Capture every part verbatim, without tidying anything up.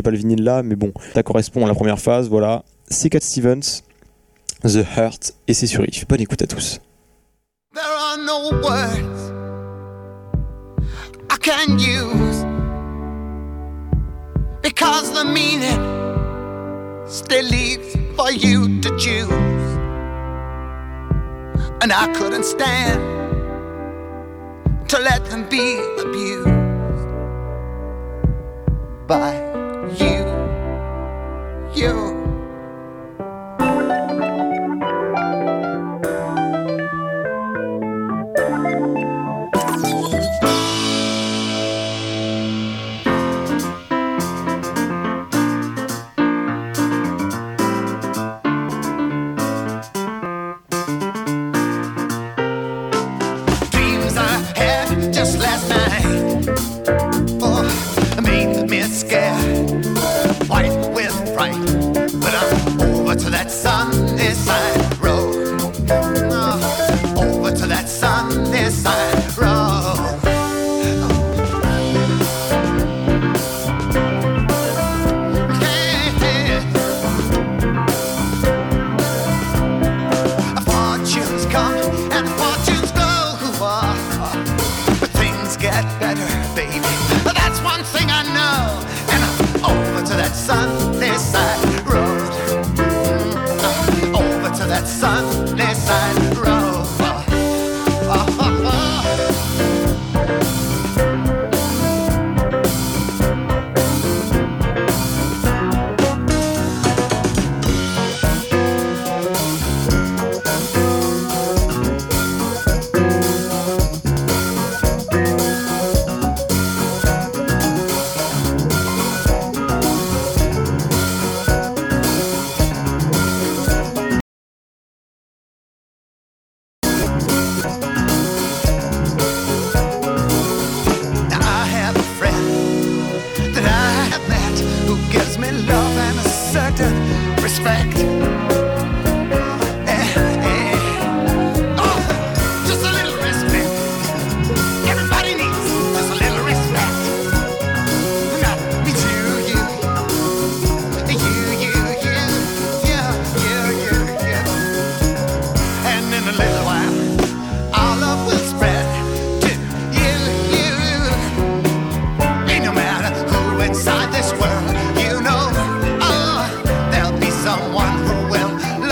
pas le vinyle là, mais bon, ça correspond à la première phase, voilà. C'est Cat Stevens, The Hurt, et c'est sur If. Bonne écoute à tous. There are no words I can use because the meaning still leaves for you to choose, and I couldn't stand to let them be abused by you, you. Inside this world, you know, oh, there'll be someone who will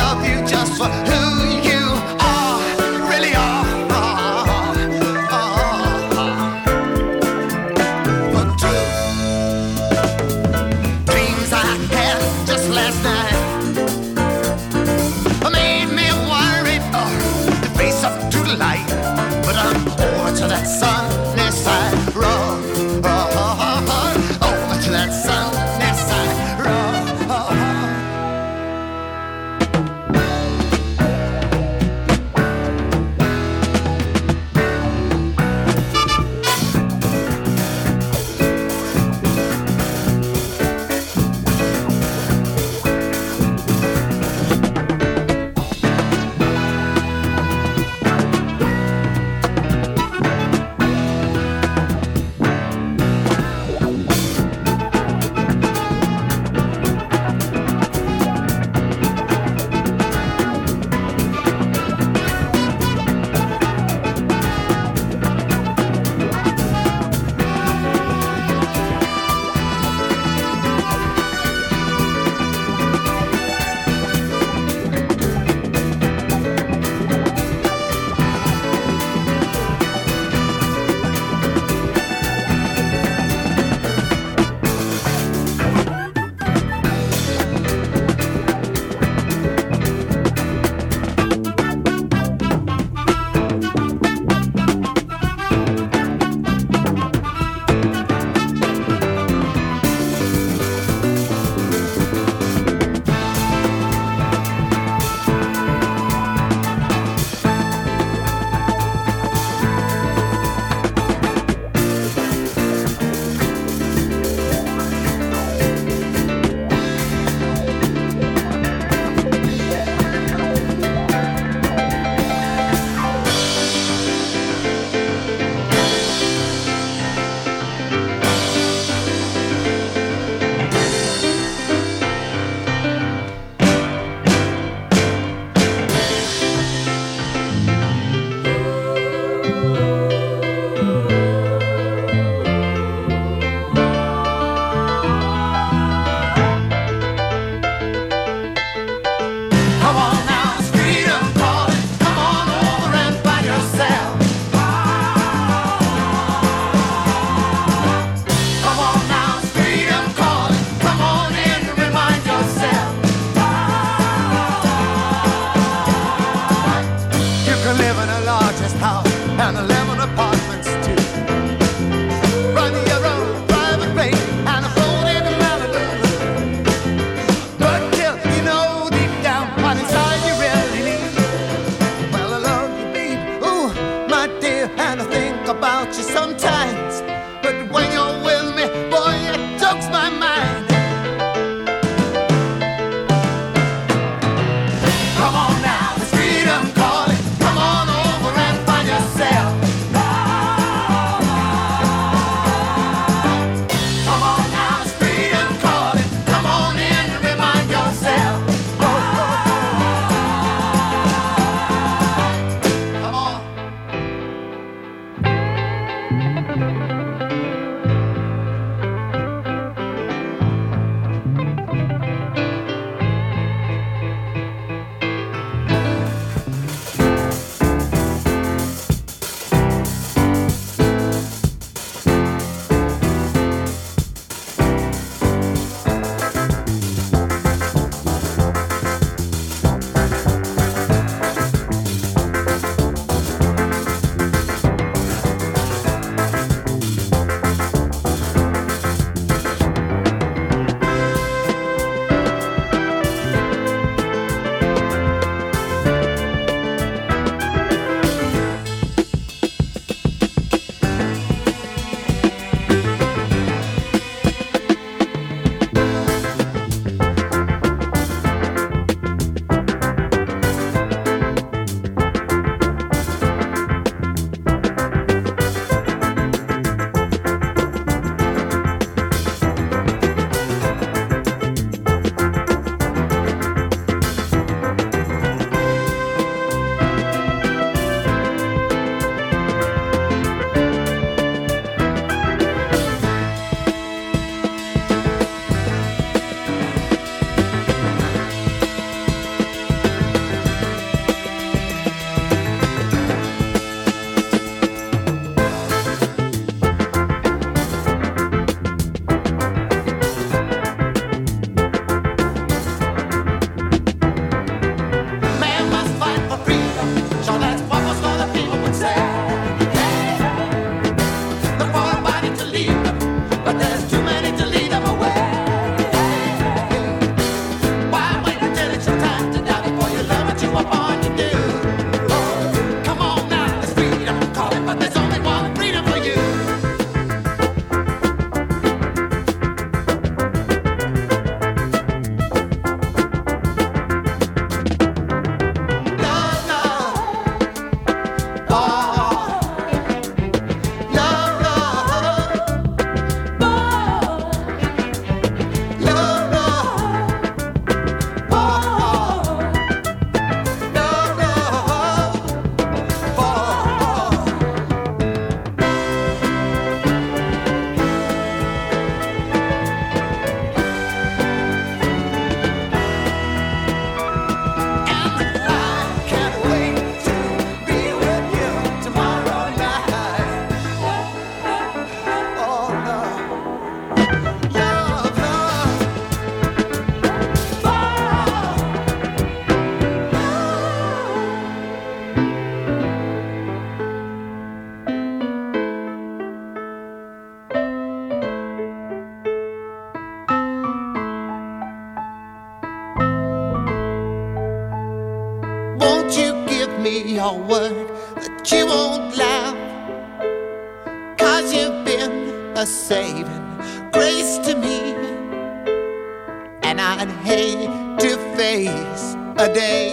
me your word that you won't laugh, 'cause you've been a saving grace to me. And I'd hate to face a day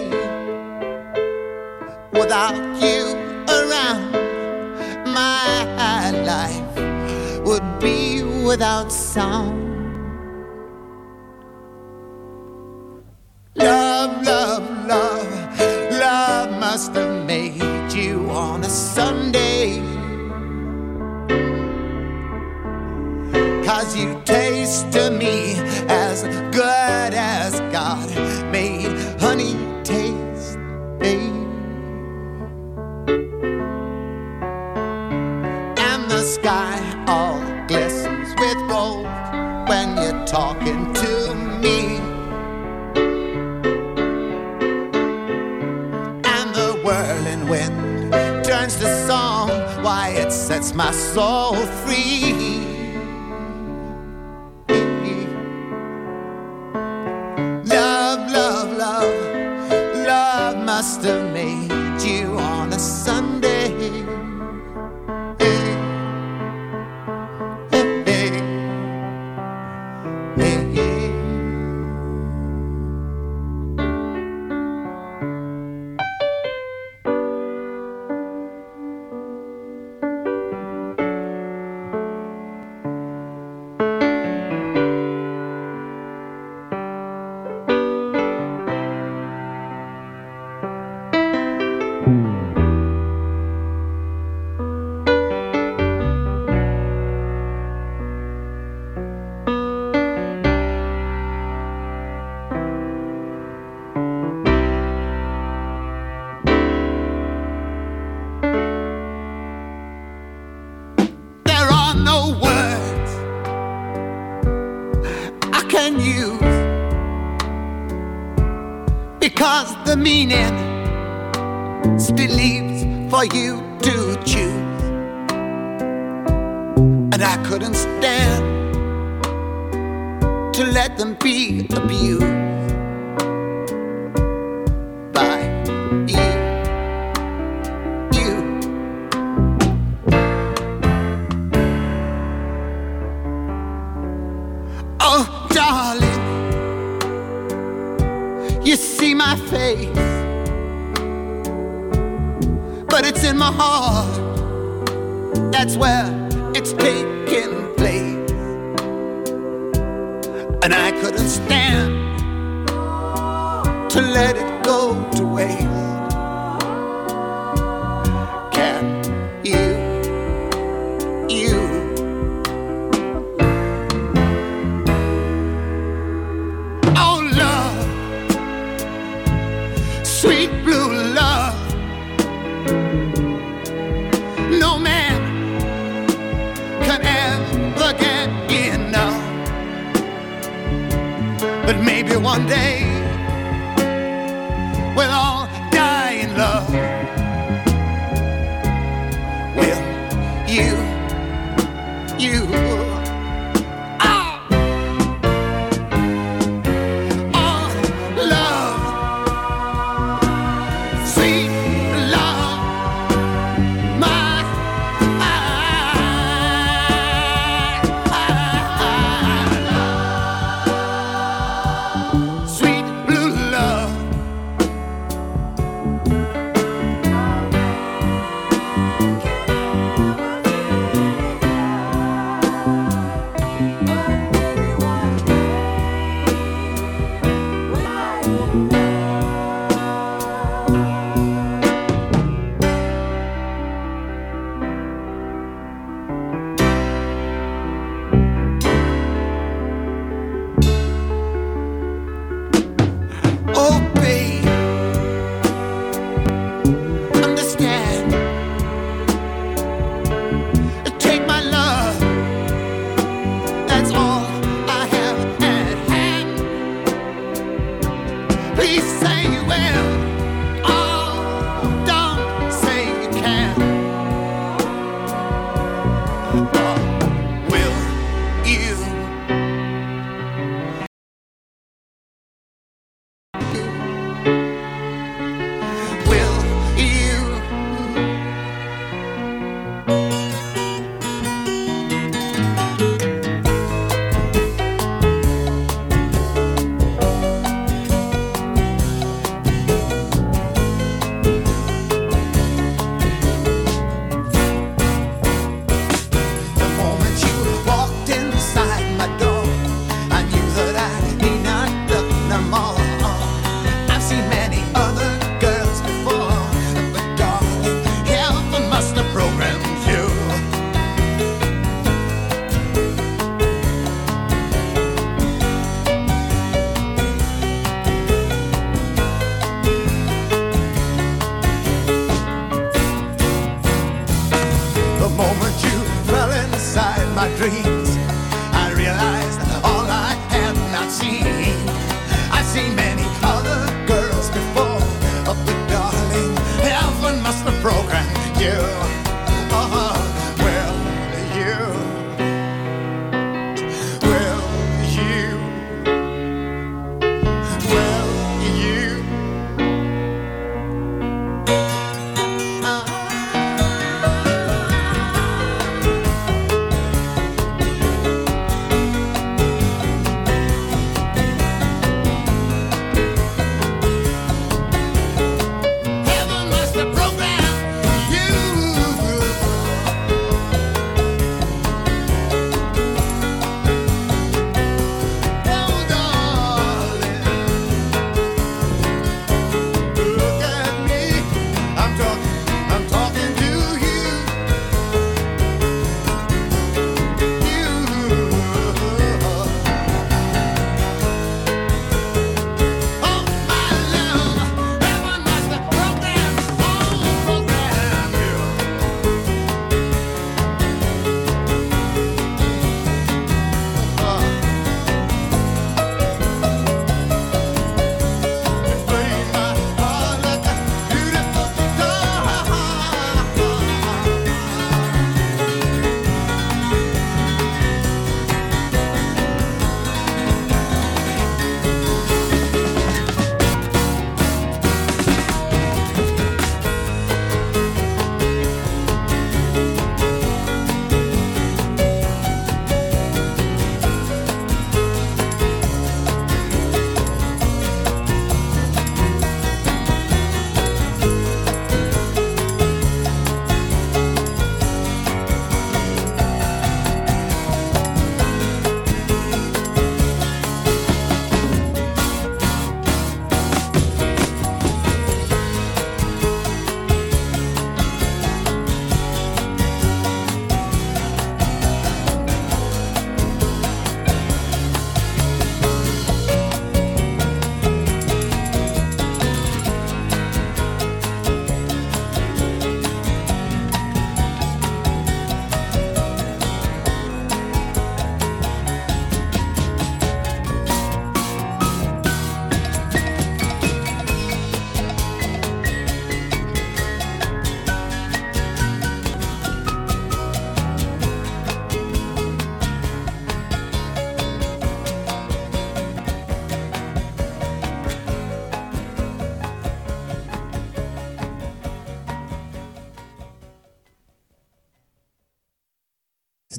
without you around. My life would be without sound. Love, love, love, love must have made you on a Sunday, 'cause you taste to me as good as God made honey taste, babe. And the sky all glistens with gold when you're talking to me. And the whirling wind turns to song, why it sets my soul free. Must have made you on a Sunday. Hey, hey, hey, hey, hey. Because the meaning still leaves for you to choose. And I couldn't stand to let them be abused by you, you. Oh, darling, you see my face, but it's in my heart. That's where it's taking place. And I couldn't stand to let it go to waste. Can you, you? Oh, love, sweet blue love, no man can ever get enough. But maybe one day we'll all die in love. Will you, you?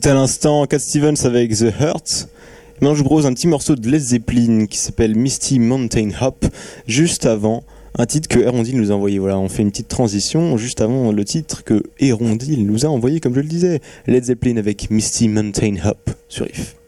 C'était à l'instant Cat Stevens avec The Hurt. Maintenant, je vous propose un petit morceau de Led Zeppelin qui s'appelle Misty Mountain Hop, juste avant un titre que Erondil nous a envoyé. Voilà, on fait une petite transition juste avant le titre que Erondil nous a envoyé, comme je le disais. Led Zeppelin avec Misty Mountain Hop sur I F.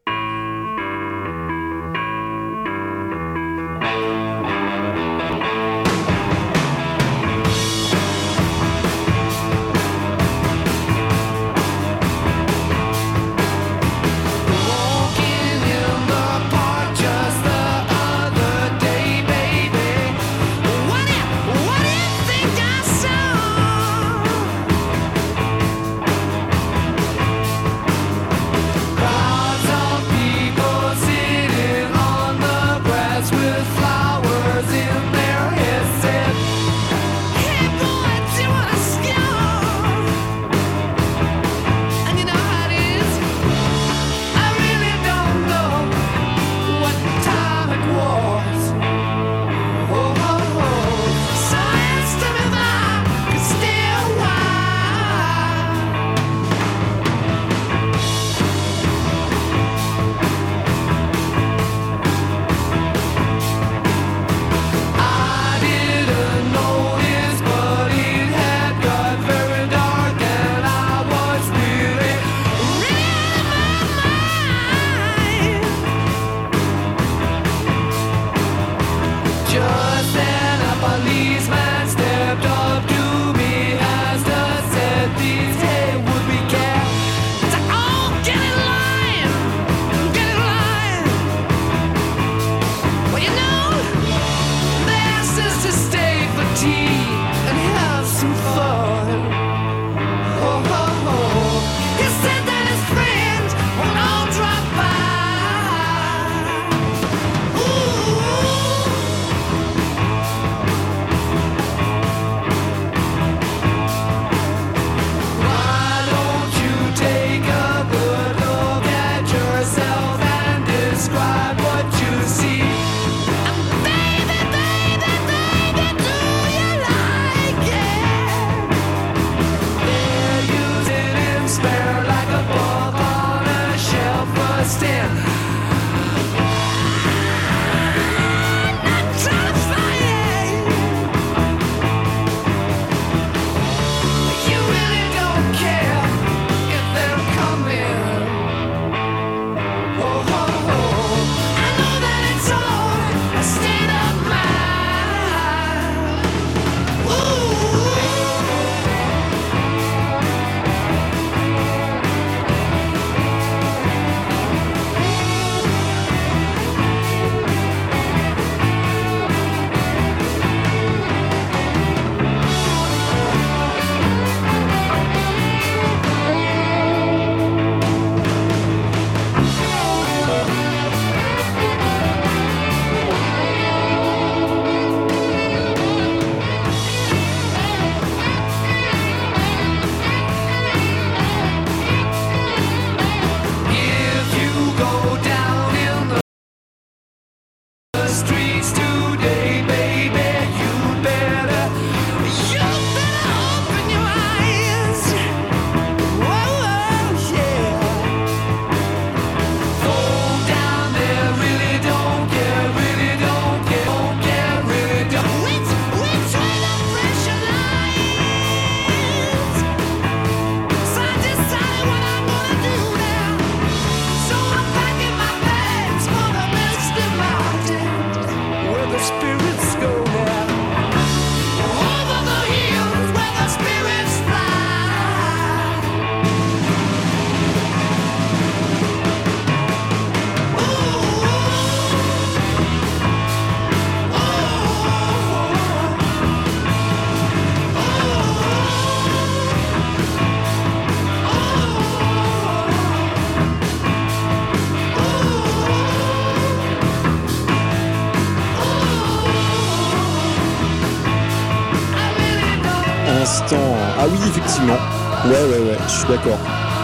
Instant. Ah oui, effectivement. Ouais, ouais, ouais, je suis d'accord.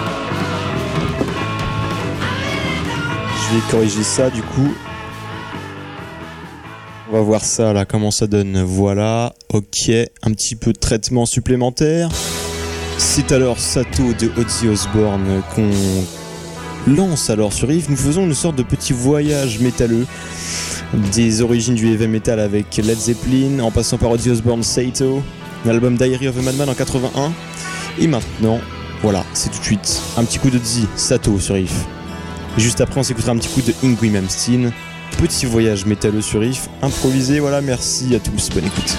Je vais corriger ça du coup. On va voir ça là, comment ça donne. Voilà, ok. Un petit peu de traitement supplémentaire. C'est alors Sato de Ozzy Osbourne qu'on lance alors sur Yves. Nous faisons une sorte de petit voyage métalleux des origines du heavy metal avec Led Zeppelin, en passant par Ozzy Osbourne, Sato, l'album Diary of a Madman en quatre-vingt-un. Et maintenant, voilà, c'est tout de suite un petit coup de Ozzy, Sato sur Yves. Et juste après, on s'écoutera un petit coup de Yngwie Malmsteen. Petit voyage métalleux sur Yves, improvisé. Voilà, merci à tous, bonne écoute.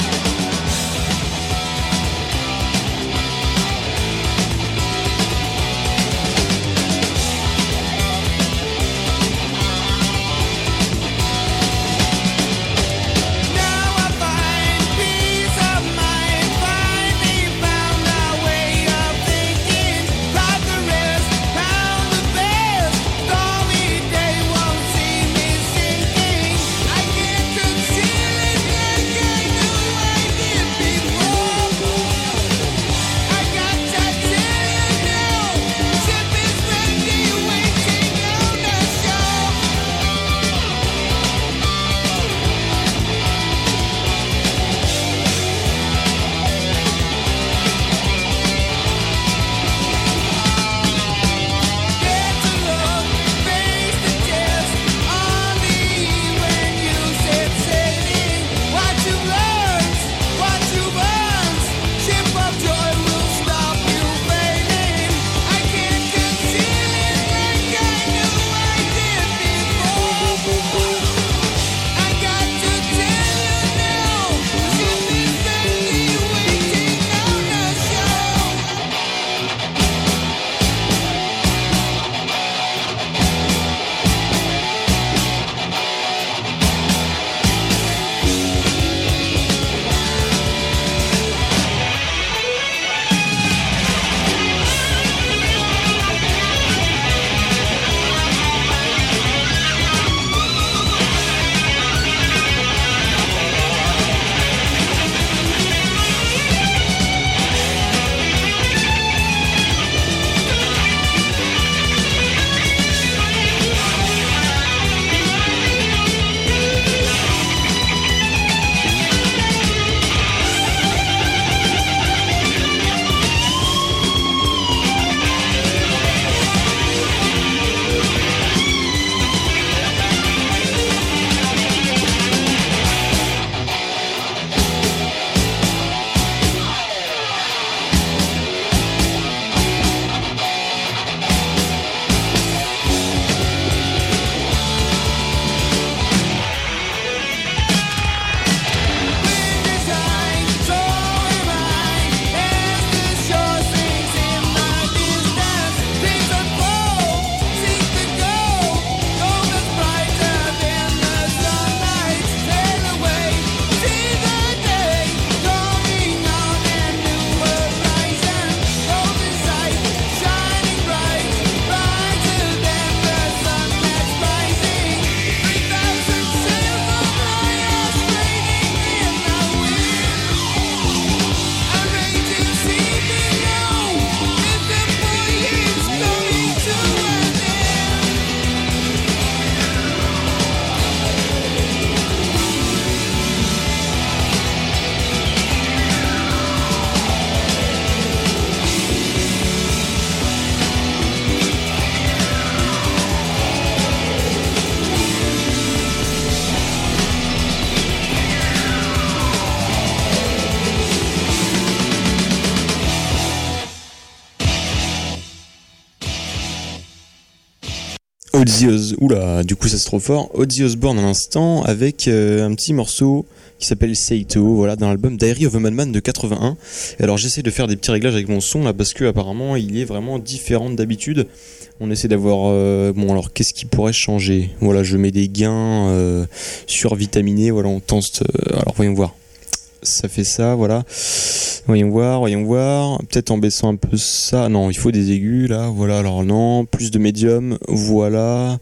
Ozzy Os... Oula, du coup ça c'est trop fort. Ozzy Osbourne à l'instant avec euh, un petit morceau qui s'appelle Sato, voilà, dans l'album Diary of a Madman de quatre-vingt-un. Et alors j'essaie de faire des petits réglages avec mon son là parce que apparemment il est vraiment différent d'habitude. On essaie d'avoir... Euh, bon alors qu'est-ce qui pourrait changer? Voilà, je mets des gains euh, survitaminés, voilà, on tente... Euh, alors voyons voir. Ça fait ça, voilà. Voyons voir, voyons voir. Peut-être en baissant un peu ça. Non, il faut des aigus, là. Voilà, alors non. Plus de médium, voilà.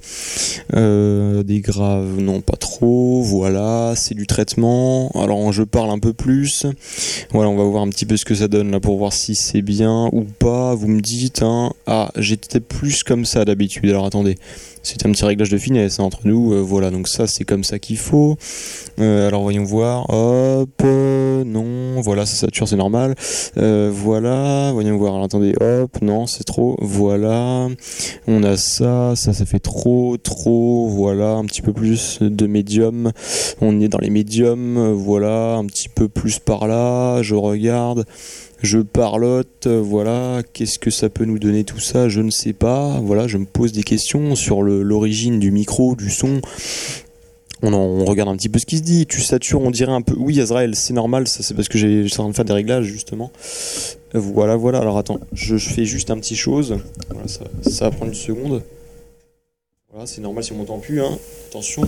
Euh, des graves, non, pas trop. Voilà, c'est du traitement. Alors, je parle un peu plus. Voilà, on va voir un petit peu ce que ça donne, là, pour voir si c'est bien ou pas. Vous me dites, hein. Ah, j'étais plus comme ça d'habitude. Alors, attendez. C'est un petit réglage de finesse hein, entre nous, euh, voilà, donc ça c'est comme ça qu'il faut. Euh, alors voyons voir, hop, euh, non, voilà, ça sature, c'est normal. normal. Euh, voilà, voyons voir. Alors, attendez, hop, non, c'est trop. Voilà, on a ça, ça, ça fait trop, trop. Voilà, un petit peu plus de médium. On est dans les médiums. Voilà, un petit peu plus par là. Je regarde. Je parlote, voilà, qu'est-ce que ça peut nous donner tout ça, je ne sais pas, voilà, je me pose des questions sur le, l'origine du micro, du son, on, en, on regarde un petit peu ce qui se dit, tu satures, on dirait un peu, oui Azrael, c'est normal, ça c'est parce que j'ai, je suis en train de faire des réglages justement, voilà, voilà, alors attends, je, je fais juste un petit chose, voilà, ça, ça va prendre une seconde, voilà, c'est normal si on m'entend plus, hein, attention.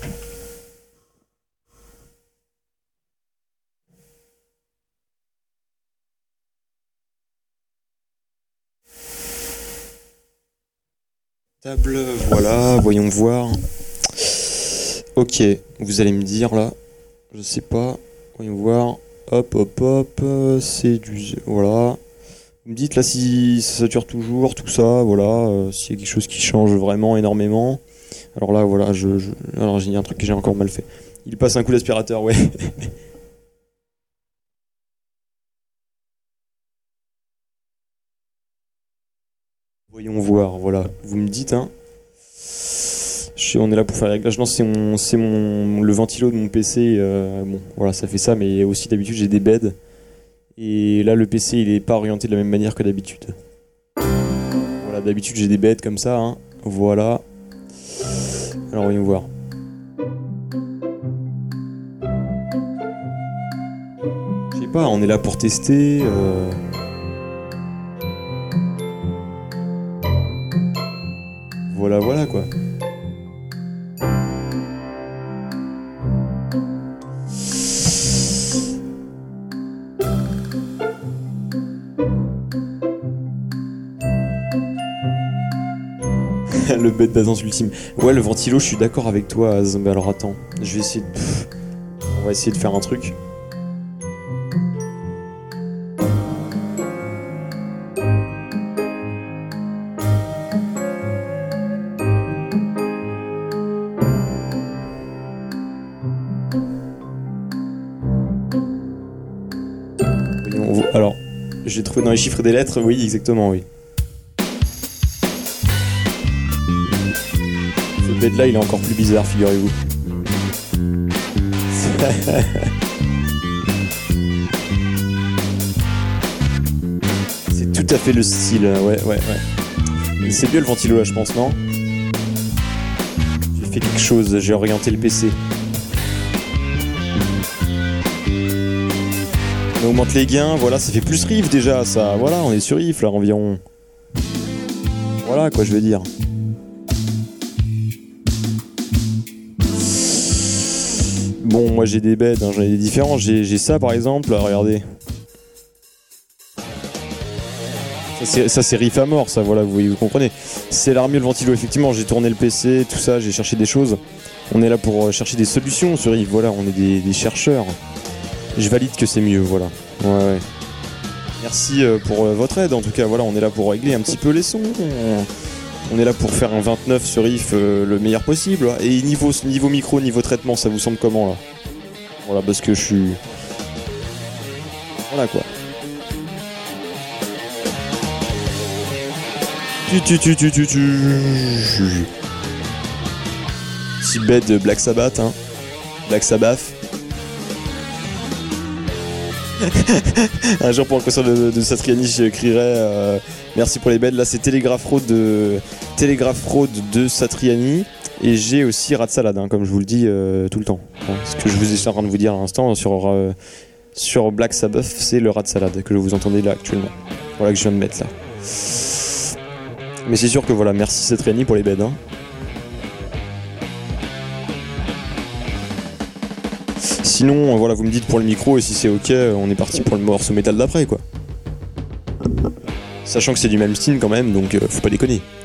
Table, voilà, voyons voir. Ok, vous allez me dire là, je sais pas, voyons voir. Hop, hop, hop, c'est du... Voilà. Vous me dites là si ça sature toujours, tout ça, voilà, euh, s'il y a quelque chose qui change vraiment énormément. Alors là, voilà, je... je... Alors j'ai un truc que j'ai encore mal fait. Il passe un coup d'aspirateur, ouais. Voyons voir, voilà. Vous me dites, hein. Je, on est là pour faire les réglages. Non, c'est mon, c'est mon, le ventilo de mon P C. Euh, bon, voilà, ça fait ça, mais aussi d'habitude j'ai des beds. Et là, le P C, il est pas orienté de la même manière que d'habitude. Voilà, d'habitude j'ai des beds comme ça, hein. Voilà. Alors, voyons voir. Je sais pas, on est là pour tester. Euh... Voilà, voilà quoi. Le bête d'Azance ultime. Ouais, le ventilo, je suis d'accord avec toi, Az. Mais alors attends, je vais essayer de... Pff, on va essayer de faire un truc. Alors, j'ai trouvé dans les chiffres des lettres, oui, exactement, oui. Ce bed là, il est encore plus bizarre, figurez-vous. C'est tout à fait le style, ouais, ouais, ouais. C'est mieux le ventilo là, je pense, non? J'ai fait quelque chose, j'ai orienté le P C. On augmente les gains, voilà, ça fait plus riff déjà, ça, voilà, on est sur riff là environ. Voilà quoi je veux dire. Bon, moi j'ai des bêtes, hein, j'en ai des différents, j'ai, j'ai ça par exemple, là, regardez. Ça c'est, ça c'est riff à mort, ça, voilà, vous, vous comprenez. C'est l'armure, le ventilo, effectivement, j'ai tourné le P C, tout ça, j'ai cherché des choses. On est là pour chercher des solutions sur riff, voilà, on est des, des chercheurs. Je valide que c'est mieux, voilà. Ouais, ouais. Merci pour votre aide, en tout cas, voilà, on est là pour régler un petit peu les sons. On est là pour faire un vingt-neuf sur riff euh, le meilleur possible. Et niveau, niveau micro, niveau traitement, ça vous semble comment là? Voilà, parce que je suis... Voilà quoi. Tu tu tu tu tu tu. Petit bed de Black Sabbath, hein. Black Sabbath. Un jour pour le concert de, de Satriani, je crierai euh, merci pour les beds. Là c'est Télégraphe Road de Télégraphe Road de Satriani. Et j'ai aussi Rat Salad, hein, comme je vous le dis euh, tout le temps. Hein, ce que je vous ai en train de vous dire à l'instant sur, euh, sur Black Sabbath, c'est le Rat Salad que vous entendez là actuellement. Voilà que je viens de mettre là. Mais c'est sûr que voilà, merci Satriani pour les beds. Hein. Sinon, voilà, vous me dites pour le micro et si c'est ok, on est parti pour le morceau métal d'après, quoi. Sachant que c'est du même style quand même, donc euh, faut pas déconner.